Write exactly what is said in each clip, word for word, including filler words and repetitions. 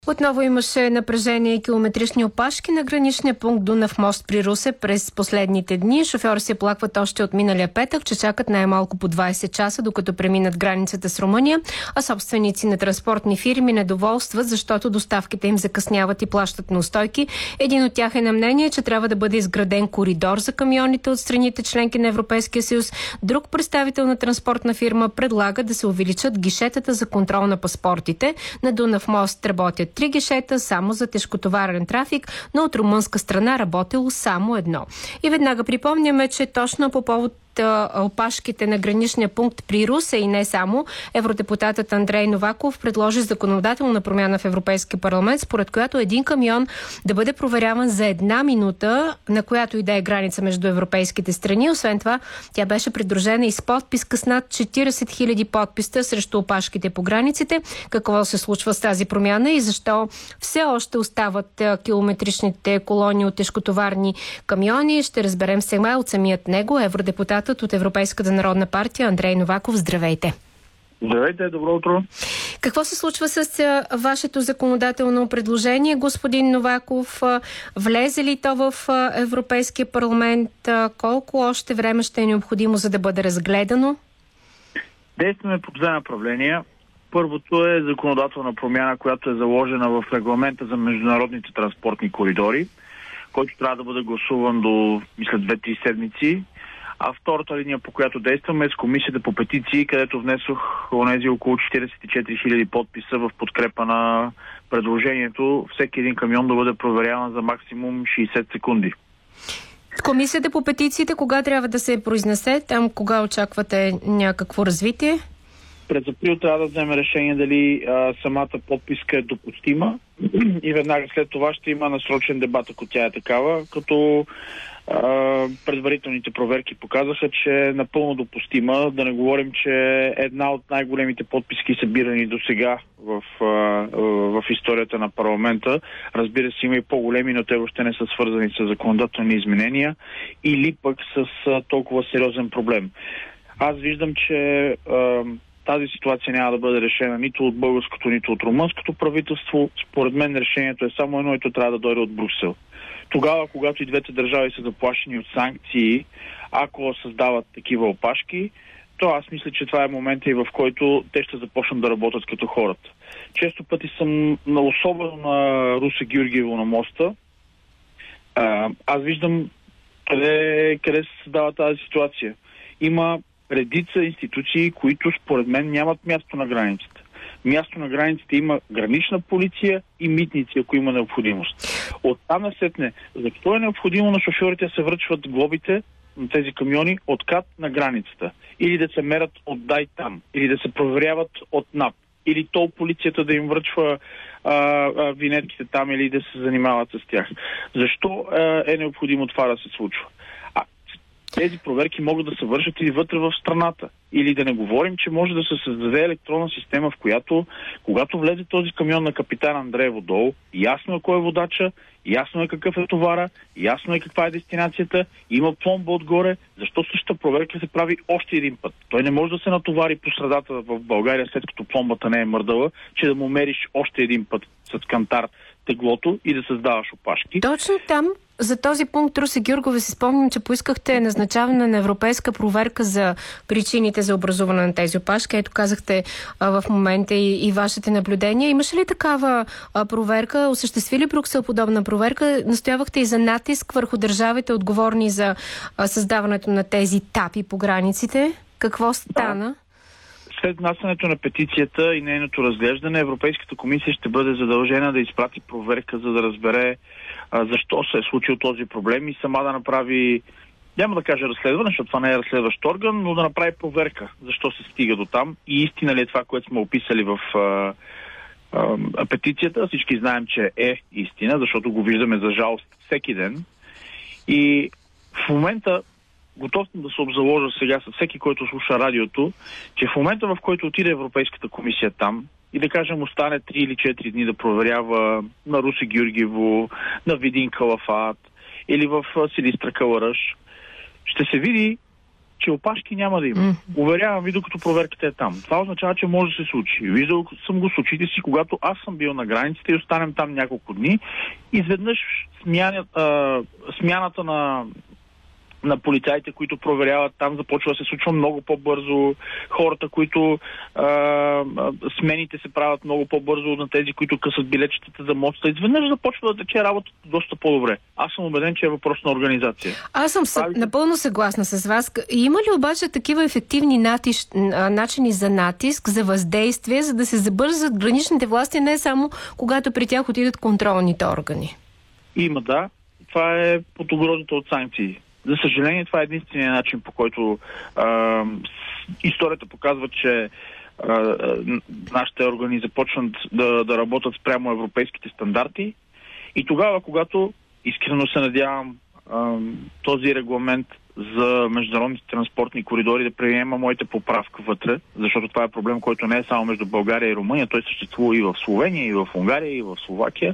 Отново имаше напрежение и километрични опашки на граничния пункт Дунав мост при Русе през последните дни. Шофьори се плакват още от миналия петък, че чакат най-малко по двайсет часа, докато преминат границата с Румъния, а собственици на транспортни фирми недоволстват, защото доставките им закъсняват и плащат неустойки. Един от тях е на мнение, че трябва да бъде изграден коридор за камионите от страните членки на Европейския съюз. Друг представител на транспортна фирма предлага да се увеличат гишетата за контрол на паспортите. На Дунав мост работят три гишета само за тежкотоварен трафик, но от румънска страна работело само едно. И веднага припомняме, че точно по повод опашките на граничния пункт при Русе и не само, евродепутатът Андрей Новаков предложи законодателна промяна в Европейския парламент, според която един камион да бъде проверяван за една минута, на която и да е граница между европейските страни. Освен това, тя беше придружена и с подписка с над четирийсет хиляди подписа срещу опашките по границите. Какво се случва с тази промяна и защо все още остават километричните колони от тежкотоварни камиони, ще разберем сега от самият него, евродепутат от Европейската народна партия Андрей Новаков. Здравейте! Здравейте, добро утро! Какво се случва с вашето законодателно предложение, господин Новаков? Влезе ли то в Европейския парламент? Колко още време ще е необходимо, за да бъде разгледано? Действаме по две направления. Първото е законодателна промяна, която е заложена в регламента за международните транспортни коридори, който трябва да бъде гласуван до, мисля, две-три седмици. А втората линия, по която действаме, е с комисията по петиции, където внесох онези около четирийсет и четири хиляди подписа в подкрепа на предложението всеки един камион да бъде проверяван за максимум шейсет секунди. Комисията по петициите кога трябва да се произнесе? Там кога очаквате някакво развитие? През април трябва да вземе решение дали а, самата подписка е допустима и веднага след това ще има насрочен дебат, ако тя е такава, като а, предварителните проверки показаха, че е напълно допустима. Да не говорим, че една от най-големите подписки събирани до сега в, а, в историята на парламента. Разбира се, има и по-големи, но те въобще не са свързани с законодателни изменения или пък с а, толкова сериозен проблем. Аз виждам, че а, тази ситуация няма да бъде решена нито от българското, нито от румънското правителство. Според мен решението е само едно и то трябва да дойде от Брюксел. Тогава, когато и двете държави са заплашени от санкции, ако създават такива опашки, то аз мисля, че това е момента и в който те ще започнат да работят като хората. Често пъти съм, особено на Русе Георгиево на моста, аз виждам къде, къде се създава тази ситуация. Има редица институции, които според мен нямат място на границата. Място на границите има гранична полиция и митници, ако има необходимост. Оттам насетне, защо е необходимо на шофьорите да се връчват глобите на тези камиони откат на границата? Или да се мерят от дай там, или да се проверяват от НАП, или тол полицията да им връчва а, а, винетките там, или да се занимават с тях. Защо а, е необходимо това да се случва? Тези проверки могат да се вършат и вътре в страната. Или да не говорим, че може да се създаде електронна система, в която, когато влезе този камион на капитан Андреево долу, ясно е кой е водача, ясно е какъв е товара, ясно е каква е дестинацията, има пломба отгоре, защо същата проверка се прави още един път. Той не може да се натовари по средата в България, след като пломбата не е мърдала, че да му мериш още един път с кантар теглото и да създаваш опашки. Точно там, за този пункт, Русе Георгиево, си спомням, че поискахте назначаване на европейска проверка за причините за образуване на тези опашки. Ето казахте а, в момента и, и вашите наблюдения. Имаше ли такава а, проверка? Осъществи ли Брюксел подобна проверка? Настоявахте и за натиск върху държавите, отговорни за а, създаването на тези тапи по границите. Какво стана? Да. След внасянето на петицията и нейното разглеждане, Европейската комисия ще бъде задължена да изпрати проверка, за да разбере а, защо се е случил този проблем и сама да направи, няма да кажа разследване, защото това не е разследващ орган, но да направи проверка защо се стига до там и истина ли е това, което сме описали в а, а, петицията. Всички знаем, че е истина, защото го виждаме за жалост всеки ден. И в момента готов съм да се обзаложа сега с всеки, който слуша радиото, че в момента, в който отиде Европейската комисия там и да кажем остане три или четири дни да проверява на Русе Георгиево, на Видин Калафат или в Силистра Каларъш, ще се види, че опашки няма да има. Mm-hmm. Уверявам ви, докато проверката е там. Това означава, че може да се случи. Виждал съм го с очите си, когато аз съм бил на границата и останем там няколко дни. Изведнъж смяна, а, смяната на на полицаите, които проверяват там, започва да се случва много по-бързо. Хората, които а, смените се правят много по-бързо на тези, които късат билетчетата за моста. Изведнъж започва да тече работата доста по-добре. Аз съм убеден, че е въпрос на организация. Аз съм съ... напълно съгласна с вас. Има ли обаче такива ефективни натиш... начини за натиск, за въздействие, за да се забързат граничните власти, не само когато при тях отидат контролните органи? Има, да. Това е под угрозата от санкции. За съжаление, това е единственият начин, по който а, историята показва, че а, нашите органи започнат да, да работят спрямо европейските стандарти. И тогава, когато искрено се надявам а, този регламент за международните транспортни коридори да приема моите поправки вътре, защото това е проблем, който не е само между България и Румъния, той съществува и в Словения, и в Унгария, и в Словакия.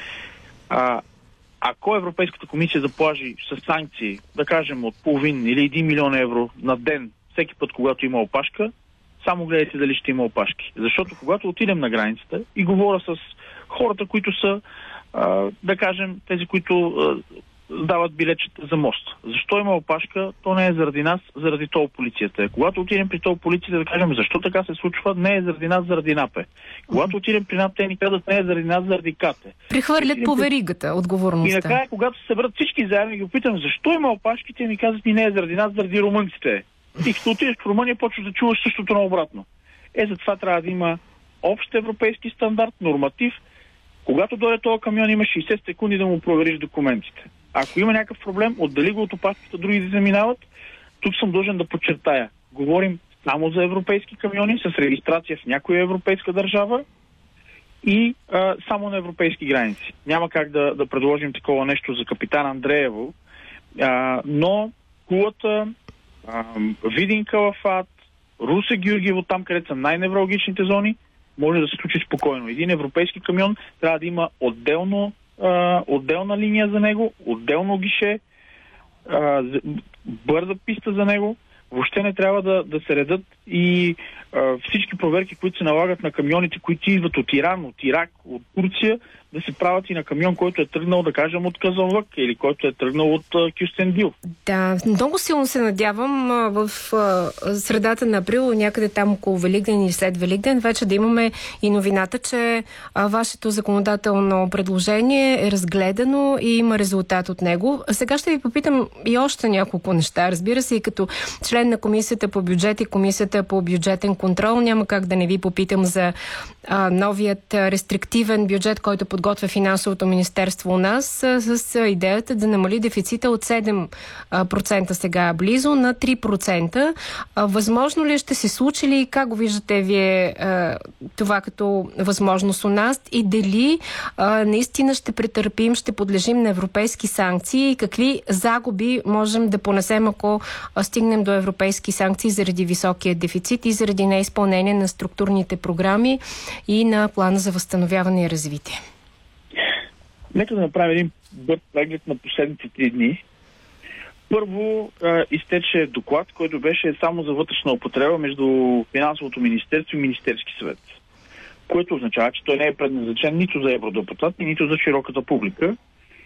А, Ако Европейската комисия заплажи с санкции, да кажем от половин или един милион евро на ден, всеки път, когато има опашка, само гледайте дали ще има опашки. Защото когато отидем на границата и говоря с хората, които са, а, да кажем, тези, които а, дават билетчета за мост. Защо има опашка? То не е заради нас, заради тол полицията. Когато отидем при тол полицията, да кажем защо така се случва, не е заради нас, заради НАПЕ. Когато отидем при НАП, те ни казват не е заради нас, заради КАТЕ. Прихвърлят по веригата отговорността. И накрая, когато се съберат всички заедно и ги опитам защо има опашки, те ми казват не е заради нас, заради румънците. И като отидеш в Румъния, почваш да чуваш същото наобратно. Е, затова трябва да има общ европейски стандарт, норматив. Когато дойде този камион, има шейсет секунди да му провериш документите. Ако има някакъв проблем, отдали го от опашката, другите заминават. Тук съм длъжен да подчертая. Говорим само за европейски камиони с регистрация в някоя европейска държава и а, само на европейски граници. Няма как да, да предложим такова нещо за капитан Андреево, а, но Кулата, а, Видин Калафат, Русе Георгиево, там където са най-невралгичните зони, може да се случи спокойно. Един европейски камион трябва да има отделно Uh, отделна линия за него, отделно гише, uh, бърза писта за него. Въобще не трябва да, да се редат и uh, всички проверки, които се налагат на камионите, които идват от Иран, от Ирак, от Турция, да се правят и на камион, който е тръгнал, да кажем, от Казанлък или който е тръгнал от uh, Кюстендил. Да, много силно се надявам в uh, средата на април, някъде там около Великден или след Великден, вече да имаме и новината, че uh, вашето законодателно предложение е разгледано и има резултат от него. А сега ще ви попитам и още няколко неща. Разбира се, и като член на Комисията по бюджет и Комисията по бюджетен контрол, няма как да не ви попитам за uh, новият рестриктивен бюджет, който подготвя финансовото министерство у нас с идеята да намали дефицита от седем процента сега близо на три процента. Възможно ли ще се случи ли? Как го виждате вие това като възможност у нас? И дали наистина ще претърпим, ще подлежим на европейски санкции и какви загуби можем да понесем, ако стигнем до европейски санкции заради високия дефицит и заради неизпълнение на структурните програми и на плана за възстановяване и развитие? Нека да направим един бърз преглед на последните три дни. Първо а, изтече доклад, който беше само за вътрешна употреба между Финансовото министерство и Министерски съвет. Което означава, че той не е предназначен нито за евродепутати, нито за широката публика.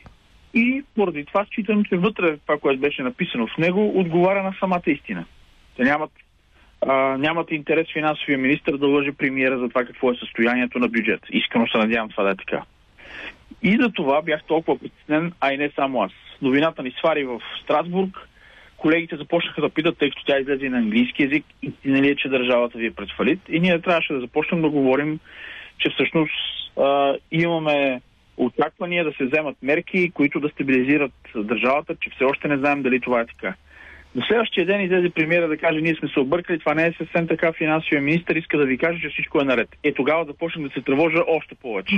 И поради това считам, че вътре това, което беше написано в него, отговаря на самата истина. Те нямат, а, нямат интерес финансовия министър да лъже премиера за това какво е състоянието на бюджет. Искрено се надявам това да е така. И за това бях толкова притеснен, а и не само аз. Новината ни свари в Страсбург. Колегите започнаха да питат, тъй като тя излезе на английски язик, истина ли е, че държавата ви е пред фалит. И ние трябваше да започнем да говорим, че всъщност а, имаме очаквания да се вземат мерки, които да стабилизират държавата, че все още не знаем дали това е така. На следващия ден излезе премиера да каже, ние сме се объркали, това не е съвсем така, финансовия министър иска да ви каже, че всичко е наред. Е, тогава започнах да се тревожа още повече.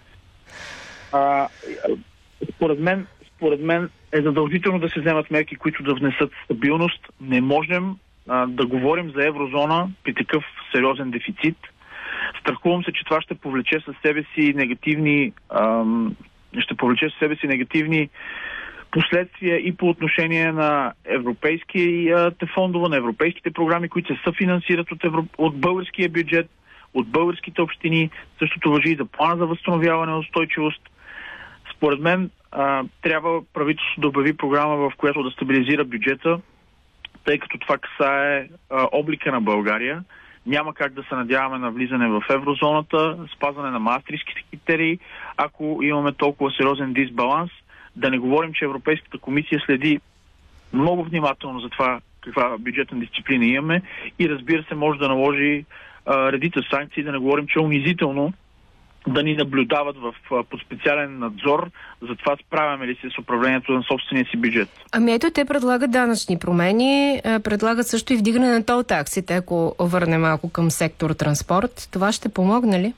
А, според мен, според мен е задължително да се вземат мерки, които да внесат стабилност. Не можем а, да говорим за еврозона при такъв сериозен дефицит. Страхувам се, че това ще повлече със себе си негативни ам, ще повлече със себе си негативни последствия и по отношение на европейските фондове, на европейските програми, които се съфинансират от, евро... от българския бюджет, от българските общини. Същото важи и за плана за възстановяване на устойчивост. Според мен а, трябва правителството да обяви програма, в която да стабилизира бюджета, тъй като това касае а, облика на България. Няма как да се надяваме на влизане в еврозоната, спазване на маастрихтските критерии, ако имаме толкова сериозен дисбаланс. Да не говорим, че Европейската комисия следи много внимателно за това каква бюджетна дисциплина имаме и, разбира се, може да наложи а, редица санкции, да не говорим, че е унизително да ни наблюдават в, под специален надзор за това справяме ли се с управлението на собствения си бюджет. Ами ето, те предлагат данъчни промени, предлагат също и вдигане на тол таксите, ако върнем малко към сектор транспорт. Това ще помогне ли?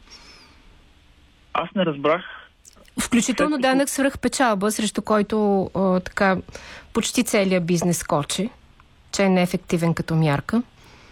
Аз не разбрах. Включително данък свръхпечалба, срещу който о, така почти целият бизнес скочи, че е неефективен като мярка.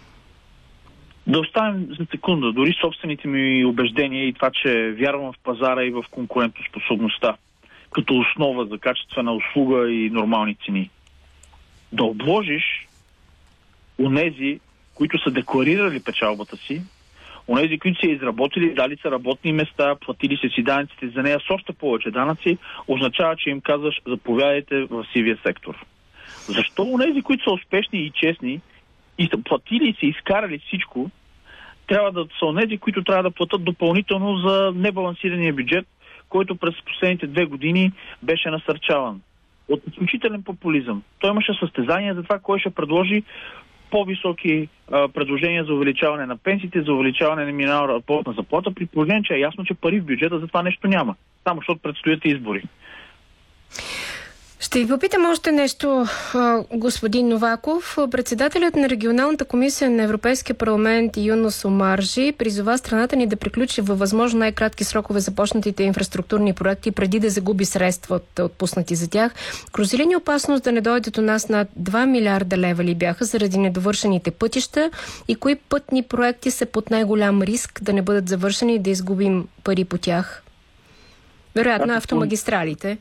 Да оставим за секунда дори собствените ми убеждения и това, че вярвам в пазара и в конкурентоспособността като основа за качествена услуга и нормални цени. Да обложиш онези, които са декларирали печалбата си, онези, които са изработили, дали са работни места, платили са си данъците за нея с още повече данъци, означава, че им казваш заповядайте в сивия сектор. Защо онези, които са успешни и честни и са платили и са изкарали всичко, трябва да са онези, които трябва да платят допълнително за небалансирания бюджет, който през последните две години беше насърчаван от изключителен популизъм. Той имаше състезание за това, кой ще предложи по-високи а, предложения за увеличаване на пенсиите, за увеличаване на минимална работна заплата, при положение, че е ясно, че пари в бюджета за това нещо няма. Само защото предстоят избори. Ще ви попитам още нещо, господин Новаков. Председателят на регионалната комисия на Европейския парламент Юнус Омаржи призова страната ни да приключи във възможно най-кратки срокове започнатите инфраструктурни проекти, преди да загуби средства от отпуснати за тях. Грози ли ни опасност да не дойдат у нас над два милиарда лева ли бяха заради недовършените пътища и кои пътни проекти са под най-голям риск да не бъдат завършени и да изгубим пари по тях? Вероятно автомагистралите.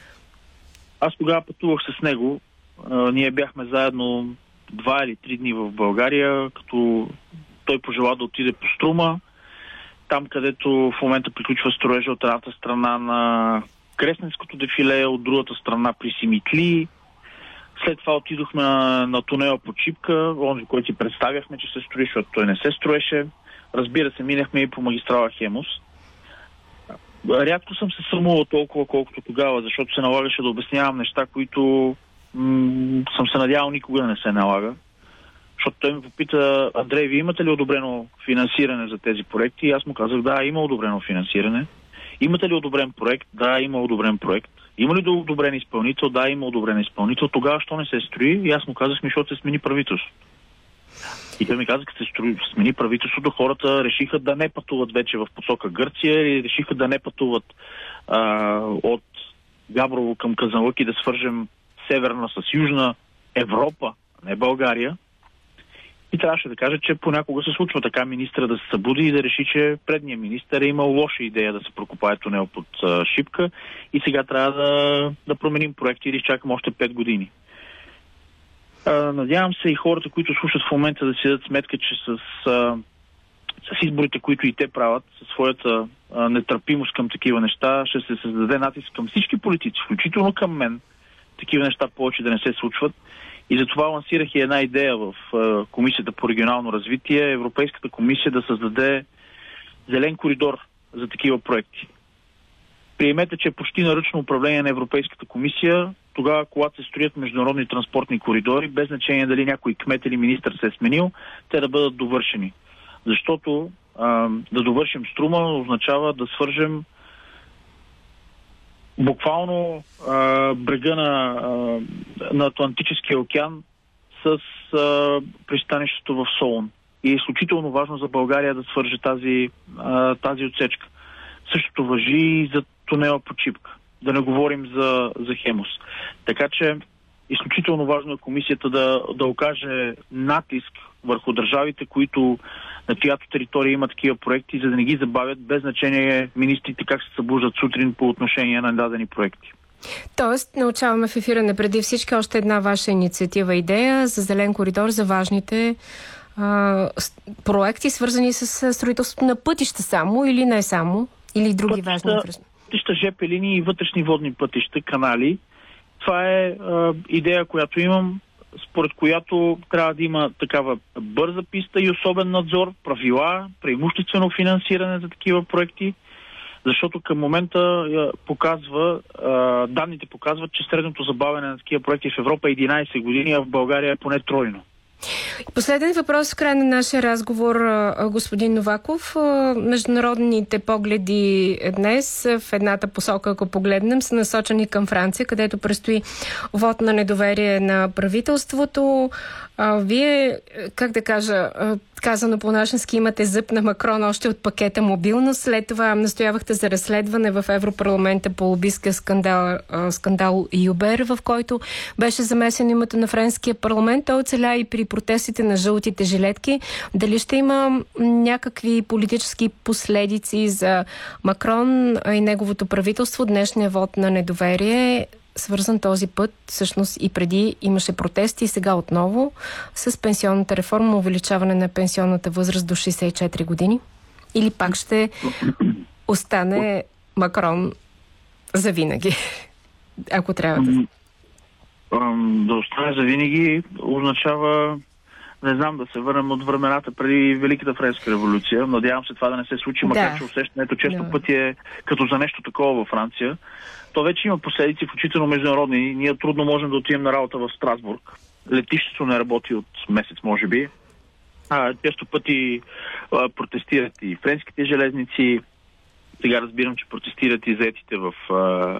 Аз тогава пътувах с него. А, ние бяхме заедно два или три дни в България, като той пожела да отиде по Струма, там където в момента приключва строежа от едната страна на Кресненското дефиле, от другата страна при Симитли. След това отидохме на, на тунела по Чипка, онзи, който си представяхме, че се строи, защото той не се строеше. Разбира се, минахме и по магистрала Хемус. Рядко съм се срамувал толкова, колкото тогава, защото се налагаше да обяснявам неща, които м- съм се надявал никога да не се налага. Защото той ми попита: Андрей, вие имате ли одобрено финансиране за тези проекти? И аз му казах: да, има одобрено финансиране. Имате ли одобрен проект? Да, има одобрен проект. Има ли одобрен изпълнител? Да, има одобрен изпълнител. Тогава що не се строи? И аз му казах: защото се смени правителството. И той ми каза, като се смени правителството, хората решиха да не пътуват вече в посока Гърция и решиха да не пътуват а, от Габрово към Казанлък и да свържем северна с южна Европа, а не България. И трябваше да кажа, че понякога се случва така министъра да се събуди и да реши, че предният министър е имал лоша идея да се прокопае тунел под а, Шипка и сега трябва да, да променим проекти и да изчакам още пет години. Uh, надявам се и хората, които слушат в момента, да си дадат сметка, че с, uh, с изборите, които и те правят, със своята uh, нетърпимост към такива неща, ще се създаде натиск към всички политици, включително към мен, такива неща повече да не се случват. И затова лансирах и една идея в uh, Комисията по регионално развитие, Европейската комисия да създаде зелен коридор за такива проекти. Приемете, че е почти наръчно управление на Европейската комисия, тогава, когато се строят международни транспортни коридори, без значение дали някой кмет или министър се е сменил, те да бъдат довършени. Защото а, да довършим Струма означава да свържем буквално а, брега на, а, на Атлантическия океан с а, пристанището в Солун. И е изключително важно за България да свърже тази, а, тази отсечка. Същото важи и за тунела по Чипка. Да не говорим за, за Хемус. Така че изключително важно е комисията да, да окаже натиск върху държавите, които на чиято територия има такива проекти, за да не ги забавят, без значение министрите как се събуждат сутрин по отношение на дадени проекти. Тоест, научаваме в ефира не преди всички още една ваша инициатива, идея за зелен коридор за важните а, проекти, свързани с строителството на пътища само или не само, или други пътища, важни инфраструктури. Пътища, жп линии и вътрешни водни пътища, канали. Това е а, идея, която имам, според която трябва да има такава бърза писта и особен надзор, правила, преимуществено финансиране за такива проекти, защото към момента показва, а, данните показват, че средното забавяне на такива проекти в Европа е единайсет години, а в България е поне тройно. Последен въпрос в края на нашия разговор, господин Новаков. Международните погледи днес в едната посока, ако погледнем, са насочени към Франция, където предстои вод на недоверие на правителството. Вие, как да кажа, казано по-нашенски, имате зъб на Макрон още от пакета мобилност. След това настоявахте за разследване в Европарламента по лобистка скандал, скандал Юбер, в който беше замесен името на френския парламент. Той оцеля и при протестите на жълтите жилетки. Дали ще има някакви политически последици за Макрон и неговото правителство? Днешния вод на недоверие, свързан този път, всъщност и преди имаше протести и сега отново с пенсионната реформа, увеличаване на пенсионната възраст до шейсет и четири години? Или пак ще остане Макрон завинаги, ако трябва да... Да остане завинаги означава, не знам, да се върнем от времената преди Великата френска революция. Надявам се това да не се случи, макар да. че усещането често да. пъти е като за нещо такова във Франция. То вече има последици, включително международни. Ние трудно можем да отидем на работа в Страсбург. Летището не работи от месец, може би. А, често пъти а, протестират и френските железници. Сега разбирам, че протестират и заетите в а, а,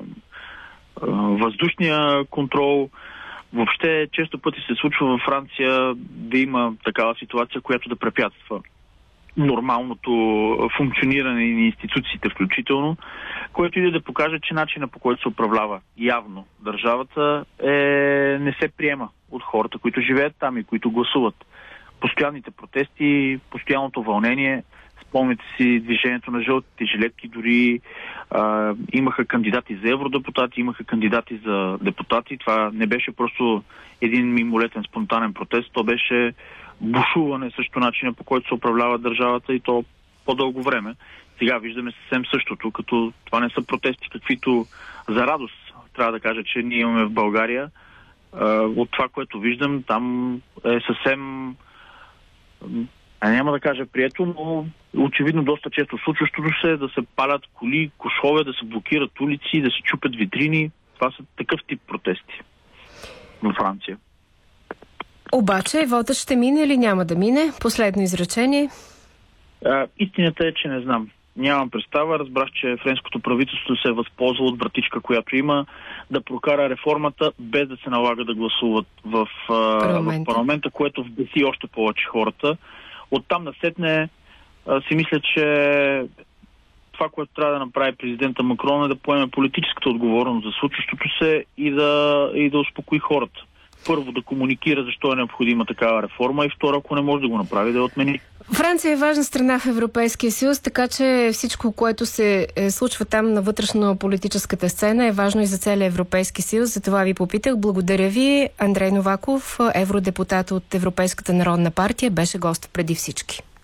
а, въздушния контрол. Въобще, често пъти се случва във Франция да има такава ситуация, която да препятства нормалното функциониране на институциите включително, което иде да покаже, че начина, по който се управлява явно държавата, е, не се приема от хората, които живеят там и които гласуват. Постоянните протести, постоянното вълнение, спомните си движението на жълтите жилетки, дори а, имаха кандидати за евродепутати, имаха кандидати за депутати. Това не беше просто един мимолетен спонтанен протест, то беше бушуване също начина, по който се управлява държавата и то по-дълго време. Сега виждаме съвсем същото, като това не са протести, каквито за радост трябва да кажа, че ние имаме в България. От това, което виждам, там е съвсем, а няма да кажа прието, но очевидно доста често случващото се да се палят коли, кошове, да се блокират улици, да се чупят витрини. Това са такъв тип протести във Франция. Обаче, вотът ще мине или няма да мине? Последно изречение. А, истината е, че не знам. Нямам представа. Разбрах, че френското правителство се е възползва от вратичка, която има, да прокара реформата, без да се налага да гласуват в, парламента. в парламента, което вбеси още повече хората. Оттам насетне а, си мисля, че това, което трябва да направи президента Макрон, е да поеме политическата отговорност за случващото се и да, и да успокои хората. Първо да комуникира защо е необходима такава реформа и второ, ако не може да го направи, да я отмени. Франция е важна страна в Европейския съюз, така че всичко, което се случва там на вътрешно-политическата сцена, е важно и за целия Европейски съюз. За това ви попитах. Благодаря ви. Андрей Новаков, евродепутат от Европейската народна партия, беше гост преди всички.